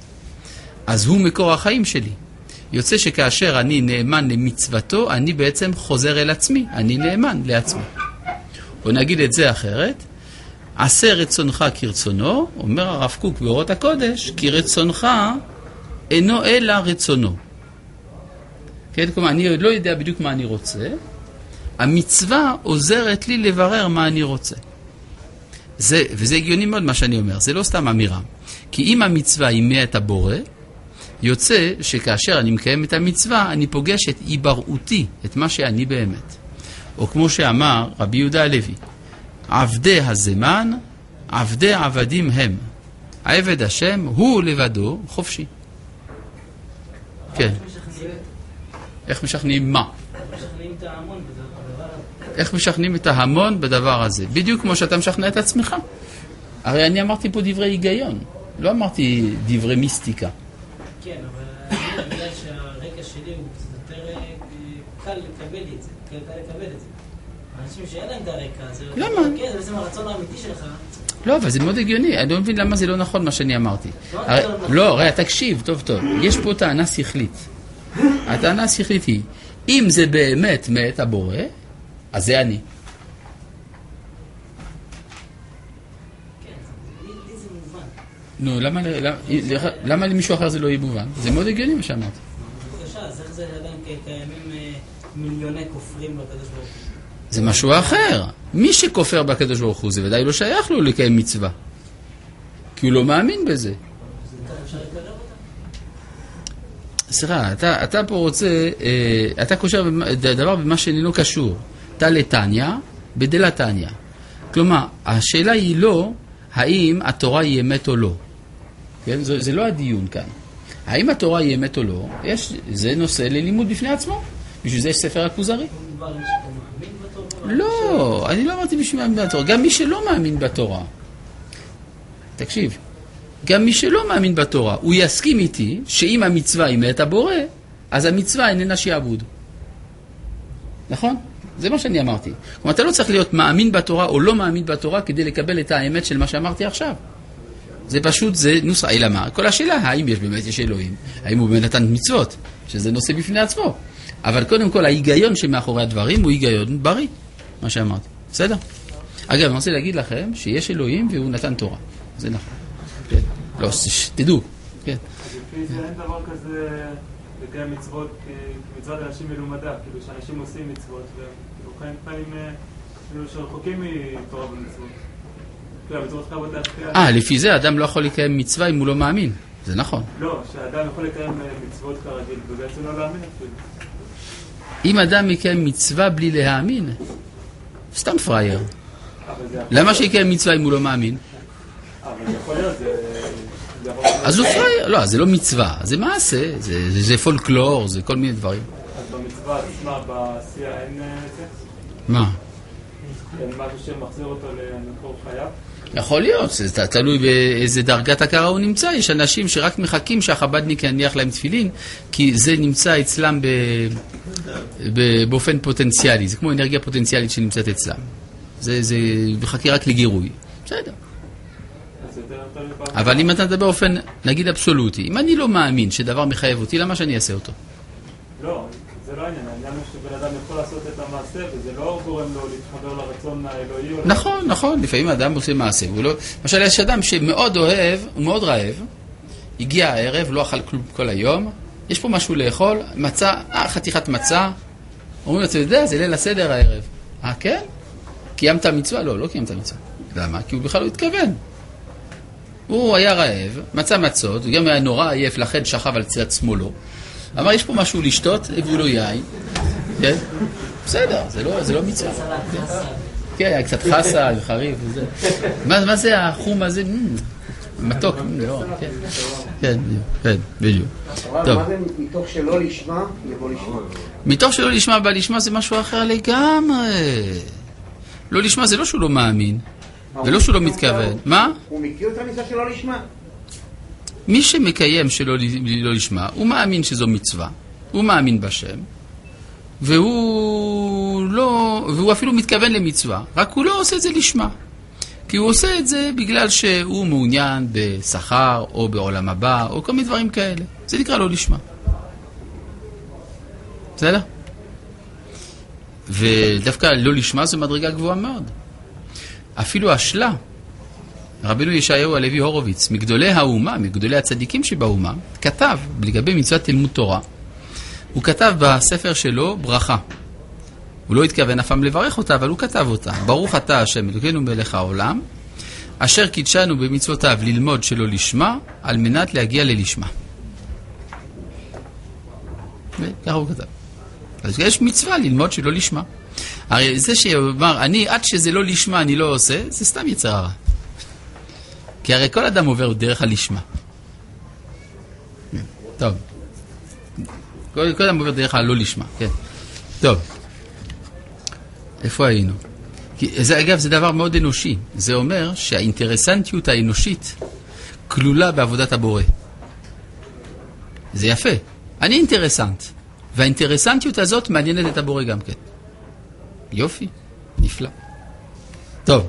Speaker 1: אז הוא מקור החיים שלי. יוצא שכאשר אני נאמן למצוותו, אני בעצם חוזר אל עצמי, אני נאמן לעצמי. או נגיד את זה אחרת, עשה רצונך כרצונו, אומר הרב קוק באורות הקודש, כי רצונך אינו אלא רצונו. כן, כלומר, אני לא יודע בדיוק מה אני רוצה, המצווה עוזרת לי לברר מה אני רוצה. זה, וזה הגיוני מאוד מה שאני אומר, זה לא סתם אמירה. כי אם המצווה היא מאת הבורא, יוצא שכאשר אני מקיים את המצווה, אני פוגש את היבראותי, את מה שאני באמת. או כמו שאמר רבי יהודה הלוי, עבדי הזמן, עבדי עבדים הם. העבד השם הוא לבדו חופשי. כן. איך משכנעים מה?
Speaker 3: משכנעים את ההמון בדבר הזה.
Speaker 1: איך משכנעים את ההמון בדבר הזה? בדיוק כמו שאתה משכנע את עצמך. הרי אני אמרתי פה דברי היגיון, לא אמרתי דברי מיסטיקה.
Speaker 3: כן, אבל אני בגלל שהרקע שלי הוא קצת יותר קל לקבל את זה, קל לקבל את זה. אנשים שאין להם את הרקע, זה...
Speaker 1: למה?
Speaker 3: כן, זה בעצם הרצון האמיתי שלך.
Speaker 1: לא, אבל זה מאוד הגיוני. אני לא מבין למה זה לא נכון מה שאני אמרתי. הרי, לא, הרי תקשיב, טוב טוב. יש פה טענה שכלית. הטענה השכלית היא, אם זה באמת מת הבורא, אז זה אני. נו, למה, למה, למה למישהו אחר זה לא יהיה מובן? זה מאוד הגיוני מה שאמרת.
Speaker 3: בבקשה, אז איך זה עדיין קיימים מיליוני כופרים בקדוש ברוך הוא?
Speaker 1: זה משהו אחר. מי שכופר בקדוש ברוך הוא, זה ודאי לא שייך לו לקיים מצווה. כי הוא לא מאמין בזה. סליחה, אתה, אתה פה רוצה, אתה קושר דבר במה שאיננו קשור. תלה תניא בדלה תניא. כלומר, השאלה היא לא האם התורה היא אמת או לא. כן? זה, זה לא הדיון כאן. האם התורה היא אמת או לא, יש, זה נושא ללימוד בפני עצמו. בשביל זה יש ספר הכוזרי. לא, אני לא אמרתי בשביל מאמין בתורה. גם מי שלא מאמין בתורה, תקשיב, גם מי שלא מאמין בתורה, הוא יסכים איתי שאם המצווה היא מאת הבורא, אז המצווה איננה שיעבוד. נכון? זה מה שאני אמרתי. כלומר, אתה לא צריך להיות מאמין בתורה או לא מאמין בתורה כדי לקבל את האמת של מה שאמרתי עכשיו. זה פשוט, זה נוסחה. אלא מה? כל השאלה, האם יש באמת יש אלוהים? האם הוא באמת נתן מצוות? שזה נושא בפני עצמו. אבל קודם כל, ההיגיון שמאחורי הדברים הוא היגיון בריא, מה שאמרתי. בסדר? אגב, אני רוצה להגיד לכם שיש אלוהים והוא נתן תורה. זה נכון. כן. לא, תדעו. כן.
Speaker 5: לפי זה אין דבר כזה לקיים מצוות, מצוות אנשים מלומדה, כאילו שאנשים עושים מצוות, והם חיים כאילו שרחוקים מתורה ומצוות. כאילו, מצוות חייבות להשפיע.
Speaker 1: אה, לפי זה אדם לא יכול לקיים מצווה אם הוא לא מאמין. זה נכון.
Speaker 5: לא, שאדם יכול לקיים מצוות כרגיל, ובעצם לא להאמין אפילו.
Speaker 1: אם אדם יקיים מצווה בלי להאמין, סתם פרייר. למה שיקיים מצווה אם הוא לא מאמין?
Speaker 5: אבל זה יכול להיות, זה...
Speaker 1: אז הוא פרייר. לא, זה לא מצווה, זה מעשה, זה, זה פולקלור, זה כל מיני דברים.
Speaker 5: אז במצווה עצמה, בעשייה, אין זה?
Speaker 1: מה?
Speaker 5: אין משהו שמחזיר אותו למקור חייו?
Speaker 1: יכול להיות, זה תלוי באיזה דרגת הכרה הוא נמצא. יש אנשים שרק מחכים שהחבדניק יניח להם תפילין, כי זה נמצא אצלם ב... ב... באופן פוטנציאלי, זה כמו אנרגיה פוטנציאלית שנמצאת אצלם. זה, זה מחכה רק לגירוי. בסדר. אבל אם אתה מדבר באופן, נגיד אבסולוטי, אם אני לא מאמין שדבר מחייב אותי, למה שאני אעשה אותו?
Speaker 5: לא, זה לא העניין. העניין הוא שבן אדם יכול לעשות את המעשה, וזה לא גורם לו להתחבר לרצון האלוהי.
Speaker 1: נכון, נכון. לפעמים האדם עושה מעשה. לא... למשל, יש אדם שמאוד אוהב, הוא מאוד רעב, הגיע הערב, לא אכל כלום כל היום, יש פה משהו לאכול, מצא, אה, חתיכת מצה, אומרים לו, אתה יודע, זה ליל הסדר הערב. אה, כן? קיימת מצווה? לא, לא קיימת מצווה. למה? כי הוא בכלל לא התכוון. הוא היה רעב, מצא מצות, הוא גם היה נורא עייף, לכן שכב על צד שמאלו. אמר, יש פה משהו לשתות, הביאו לו יין. כן? בסדר, זה לא, זה לא מצווה. כן, היה קצת חסה, חריף וזה. מה, מה זה החום הזה? מתוק, לא, כן. כן, כן, בדיוק.
Speaker 7: אבל מה זה מתוך שלא לשמה, יבוא לשמה?
Speaker 1: מתוך שלא לשמה, בא לשמה זה משהו אחר לגמרי. לא לשמה זה לא שהוא לא מאמין. ולא שהוא לא מתכוון. מה?
Speaker 7: הוא מכיר את הניסה שלא לשמה.
Speaker 1: מי שמקיים שלא לא לשמה, הוא מאמין שזו מצווה. הוא מאמין בשם. והוא לא, והוא אפילו מתכוון למצווה. רק הוא לא עושה את זה לשמה. כי הוא עושה את זה בגלל שהוא מעוניין בשכר או בעולם הבא או כל מיני דברים כאלה. זה נקרא לא לשמה. בסדר? ודווקא לא לשמה זו מדרגה גבוהה מאוד. אפילו השלה, רבינו ישעיהו הלוי הורוביץ, מגדולי האומה, מגדולי הצדיקים שבאומה, כתב לגבי מצוות תלמוד תורה. הוא כתב בספר שלו ברכה. הוא לא התכוון אף פעם לברך אותה, אבל הוא כתב אותה. ברוך אתה השם אלוקינו מלך העולם, אשר קידשנו במצוותיו ללמוד שלא לשמה, על מנת להגיע ללשמה. וככה הוא כתב. אז יש מצווה ללמוד שלא לשמה. הרי זה שאומר, אני, עד שזה לא לשמה, אני לא עושה, זה סתם יצר הרע. כי הרי כל אדם עובר דרך הלשמה. טוב. כל, כל אדם עובר דרך הלא לשמה, כן. טוב. איפה היינו? כי, זה, אגב, זה דבר מאוד אנושי. זה אומר שהאינטרסנטיות האנושית כלולה בעבודת הבורא. זה יפה. אני אינטרסנט. והאינטרסנטיות הזאת מעניינת את הבורא גם כן. יופי, נפלא. טוב.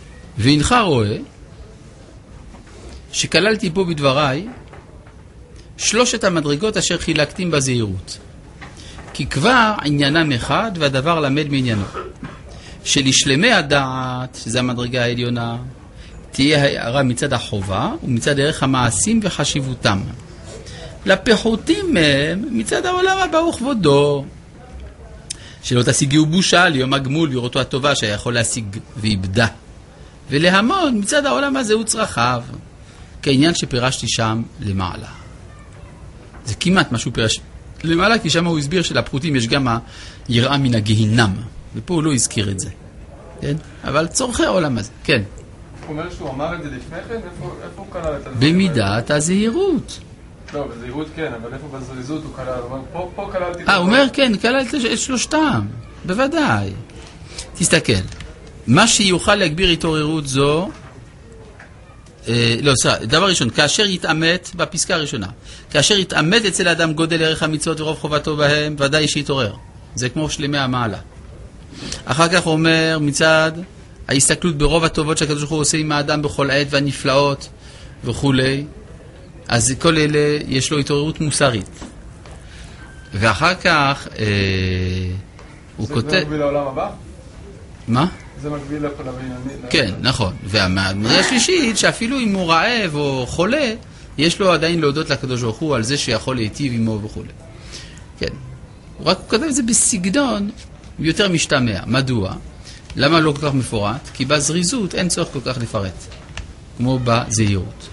Speaker 1: והנך רואה שכללתי פה בדבריי שלושת המדרגות אשר חילקתים בזהירות. כי כבר עניינם אחד והדבר למד מעניינו. שלשלמי הדעת, שזה המדרגה העליונה, תהיה הערה מצד החובה ומצד ערך המעשים וחשיבותם. לפחותים מהם מצד העולם הבא וכבודו. שלא תשיגו בושה ליום הגמול לראותו הטובה שהיה יכול להשיג ואיבדה. ולהמון מצד העולם הזה הוא צרכיו. כעניין שפירשתי שם למעלה. זה כמעט משהו פירש למעלה, כי שם הוא הסביר שלפחותים יש גם היראה מן הגהינם. ופה הוא לא הזכיר את זה. כן? אבל צורכי העולם הזה. כן.
Speaker 2: הוא אומר שהוא אמר את זה לפני כן? איפה הוא כלל את זה?
Speaker 1: במידת הזהירות.
Speaker 2: לא, בזהירות כן, אבל איפה בזריזות הוא כלל? הוא אומר, פה כללתי...
Speaker 1: אה, הוא אומר כן, כללתי את שלושתם. בוודאי. תסתכל. מה שיוכל להגביר התעוררות זו... אה, לא, סליחה, דבר ראשון, כאשר יתאמת, בפסקה הראשונה, כאשר יתאמת אצל האדם גודל ערך המצוות ורוב חובתו בהם, ודאי שיתעורר. זה כמו שלמי המעלה. אחר כך הוא אומר, מצד ההסתכלות ברוב הטובות שהקדוש ברוך הוא עושה עם האדם בכל עת והנפלאות וכולי, אז כל אלה יש לו התעוררות מוסרית. ואחר כך אה, הוא כותב...
Speaker 2: זה מקביל לעולם הבא?
Speaker 1: מה?
Speaker 2: זה מקביל לבניין.
Speaker 1: כן, נכון. והמדרגה השלישית, שאפילו אם הוא רעב או חולה, יש לו עדיין להודות לקדוש ברוך הוא על זה שיכול להיטיב עמו וכולי. כן. הוא רק כותב את זה בסגנון יותר משתמע. מדוע? למה לא כל כך מפורט? כי בזריזות אין צורך כל כך לפרט, כמו בזהירות.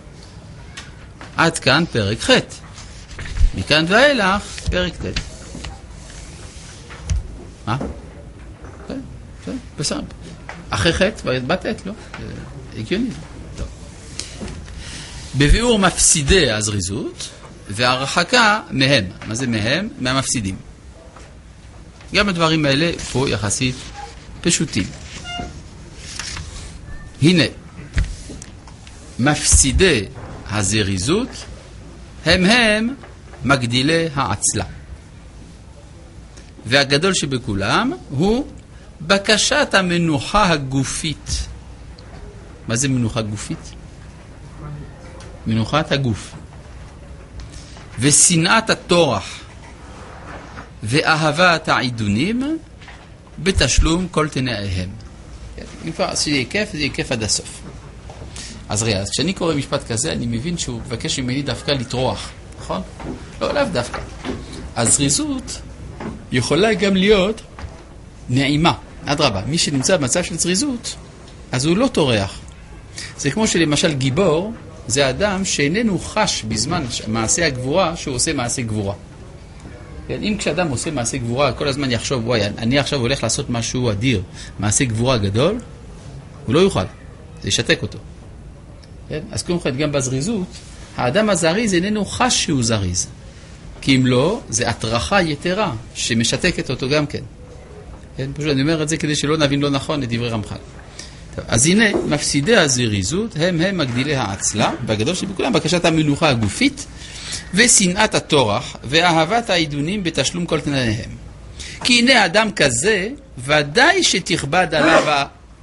Speaker 1: עד כאן פרק ח'. מכאן ואילך פרק ט'. מה? כן, כן, בסדר. אחרי ח' בת ט', לא? הגיוני. טוב. בביאור מפסידי הזריזות והרחקה מהם. מה זה מהם? מהמפסידים. גם הדברים האלה פה יחסית פשוטים. הנה, מפסידי הזריזות הם הם מגדילי העצלה. והגדול שבכולם הוא בקשת המנוחה הגופית. מה זה מנוחה גופית? מנוחת הגוף. ושנאת התורח ואהבת העידונים בתשלום כל תנאיהם. אם כבר זה יהיה כיף, זה יהיה כיף עד הסוף. אז ראה, אז כשאני קורא משפט כזה, אני מבין שהוא מבקש ממני דווקא לטרוח, נכון? לא, לאו דווקא. הזריזות יכולה גם להיות נעימה. אדרבה, מי שנמצא במצב של זריזות, אז הוא לא טורח. זה כמו שלמשל גיבור, זה אדם שאיננו חש בזמן מעשה הגבורה, שהוא עושה מעשה גבורה. אם כשאדם עושה מעשה גבורה, כל הזמן יחשוב, וואי, אני עכשיו הולך לעשות משהו אדיר, מעשה גבורה גדול, הוא לא יוכל, זה ישתק אותו. אז כמו כן, גם בזריזות, האדם הזריז איננו חש שהוא זריז. כי אם לא, זה הטרחה יתרה שמשתקת אותו גם כן. פשוט אני אומר את זה כדי שלא נבין לא נכון את דברי רמח"ל. אז הנה, מפסידי הזריזות הם הם מגדילי העצלה, בגדול שבכולם בקשת המנוחה הגופית, ושנאת התורח ואהבת העידונים בתשלום כל תנאיהם. כי הנה אדם כזה, ודאי שתכבד עליו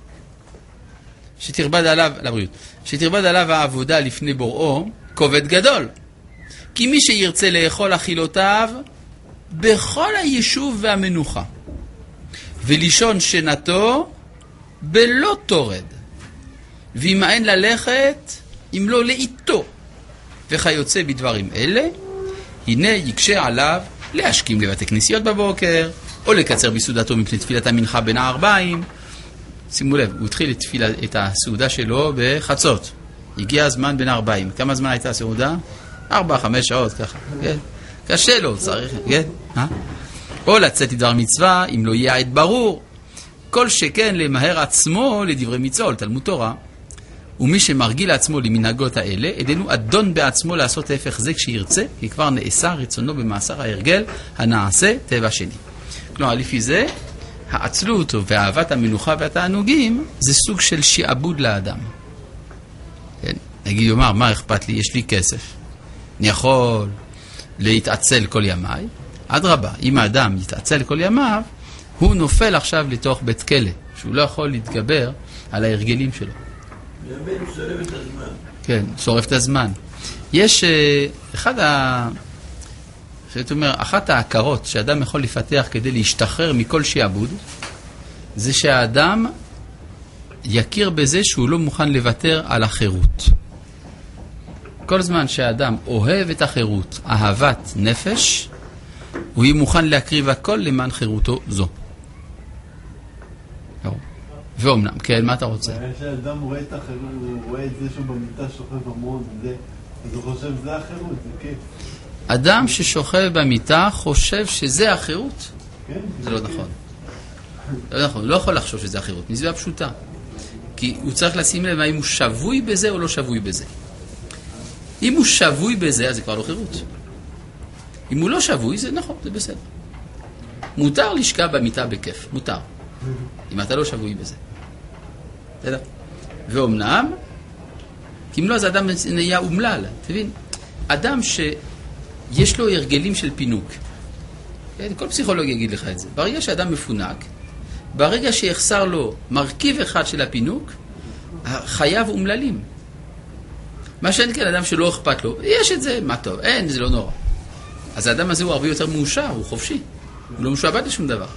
Speaker 1: שתכבד עליו, לבריאות, שתכבד עליו העבודה לפני בוראו, כובד גדול. כי מי שירצה לאכול אכילותיו, בכל היישוב והמנוחה, ולישון שנתו, בלא תורד, ואם אין ללכת, אם לא לאיתו, וכיוצא בדברים אלה, הנה יקשה עליו להשכים לבתי כנסיות בבוקר, או לקצר בסעודתו מפני תפילת המנחה בין הארבעים. שימו לב, הוא התחיל את, תפילה, את הסעודה שלו בחצות. הגיע הזמן בין הארבעים. כמה זמן הייתה הסעודה? ארבע, חמש שעות, ככה. כן? קשה לו, צריך, כן? אה? או לצאת לדבר מצווה, אם לא יהיה עת ברור. כל שכן למהר עצמו לדברי מצוות, תלמוד תורה. ומי שמרגיל לעצמו למנהגות האלה, עדינו אדון בעצמו לעשות ההפך זה כשירצה, כי כבר נאסר רצונו במאסר ההרגל, הנעשה טבע שני. כלומר, לפי זה, העצלות ואהבת המנוחה והתענוגים, זה סוג של שעבוד לאדם. כן? נגיד, יאמר, מה אכפת לי? יש לי כסף. אני יכול להתעצל כל ימיי. אדרבה, אם האדם יתעצל כל ימיו, הוא נופל עכשיו לתוך בית כלא, שהוא לא יכול להתגבר על ההרגלים שלו.
Speaker 4: באמת שורף את הזמן.
Speaker 1: כן, שורף את הזמן. יש אה, אחד ה... זאת אומרת, אחת ההכרות שאדם יכול לפתח כדי להשתחרר מכל שיעבוד, זה שהאדם יכיר בזה שהוא לא מוכן לוותר על החירות. כל זמן שהאדם אוהב את החירות, אהבת נפש, הוא יהיה מוכן להקריב הכל למען חירותו זו. ואומנם, כן, מה אתה רוצה?
Speaker 8: כשאדם רואה את החירות, הוא רואה את זה שהוא במיטה שוכב המון, אז הוא חושב שזה החירות, זה כיף.
Speaker 1: אדם ששוכב במיטה חושב שזה החירות?
Speaker 8: כן.
Speaker 1: זה לא נכון. לא נכון, הוא לא יכול לחשוב שזה החירות, מזווה פשוטה. כי הוא צריך לשים לב האם הוא שבוי בזה או לא שבוי בזה. אם הוא שבוי בזה, אז זה כבר לא חירות. אם הוא לא שבוי, זה נכון, זה בסדר. מותר לשכב במיטה בכיף, מותר. אם אתה לא שבוי בזה. בסדר? ואומנם, כי אם לא, אז אדם נהיה אומלל. תבין? אדם שיש לו הרגלים של פינוק. כל פסיכולוג יגיד לך את זה. ברגע שאדם מפונק, ברגע שיחסר לו מרכיב אחד של הפינוק, חייו אומללים. מה שאין כן אדם שלא אכפת לו, יש את זה, מה טוב, אין, זה לא נורא. אז האדם הזה הוא הרבה יותר מאושר, הוא חופשי. הוא לא משועבד לשום דבר.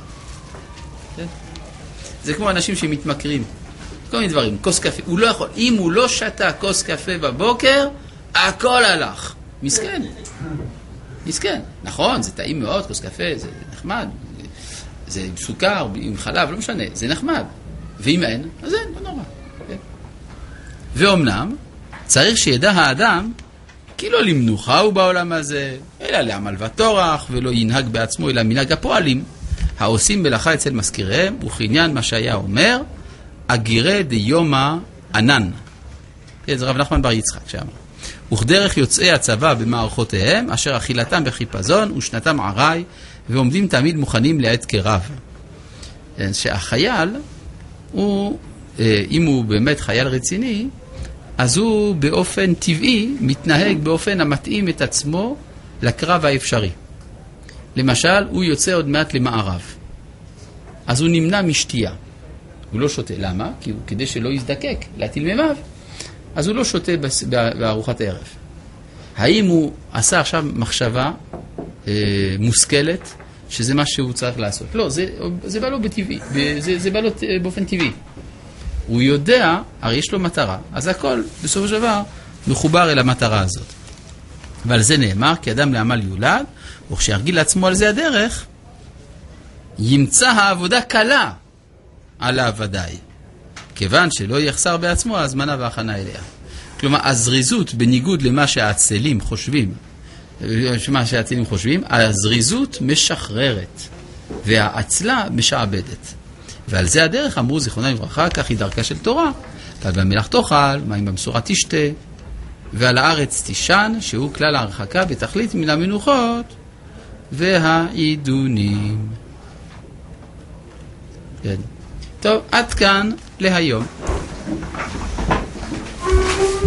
Speaker 1: זה כמו אנשים שמתמכרים. כל מיני דברים, כוס קפה. הוא לא יכול, אם הוא לא שתה כוס קפה בבוקר, הכל הלך. מסכן. מסכן. נכון, זה טעים מאוד, כוס קפה, זה נחמד. זה עם סוכר, עם חלב, לא משנה, זה נחמד. ואם אין, אז אין, לא נורא. ואומנם, צריך שידע האדם, כי לא למנוחה הוא בעולם הזה, אלא לעמל וטורח, ולא ינהג בעצמו, אלא מנהג הפועלים, העושים מלאכה אצל מזכיריהם, וכעניין מה שהיה אומר, אגירי דיומא ענן. זה רב נחמן בר יצחק שאמר. וכדרך יוצאי הצבא במערכותיהם, אשר אכילתם בחיפזון ושנתם ערי, ועומדים תמיד מוכנים לעת קרב. שהחייל, הוא, אם הוא באמת חייל רציני, אז הוא באופן טבעי מתנהג באופן המתאים את עצמו לקרב האפשרי. למשל, הוא יוצא עוד מעט למערב. אז הוא נמנע משתייה. הוא לא שותה. למה? כי הוא, כדי שלא יזדקק להטיל מימיו, אז הוא לא שותה בארוחת הערב. האם הוא עשה עכשיו מחשבה אה, מושכלת, שזה מה שהוא צריך לעשות? לא, זה, זה בא לו בטבעי, זה, זה בא לו באופן טבעי. הוא יודע, הרי יש לו מטרה, אז הכל בסופו של דבר מחובר אל המטרה הזאת. ועל זה נאמר, כי אדם לעמל יולד, וכשירגיל לעצמו על זה הדרך, ימצא העבודה קלה עליו ודאי. כיוון שלא יחסר בעצמו הזמנה והכנה אליה. כלומר, הזריזות, בניגוד למה שהעצלים חושבים, מה שהעצלים חושבים, הזריזות משחררת, והעצלה משעבדת. ועל זה הדרך אמרו זיכרונם לברכה, כך היא דרכה של תורה, ועל במלח תאכל, מים במשורה תשתה, ועל הארץ תישן, שהוא כלל ההרחקה בתכלית מן המנוחות והעידונים. כן. טוב, עד כאן להיום.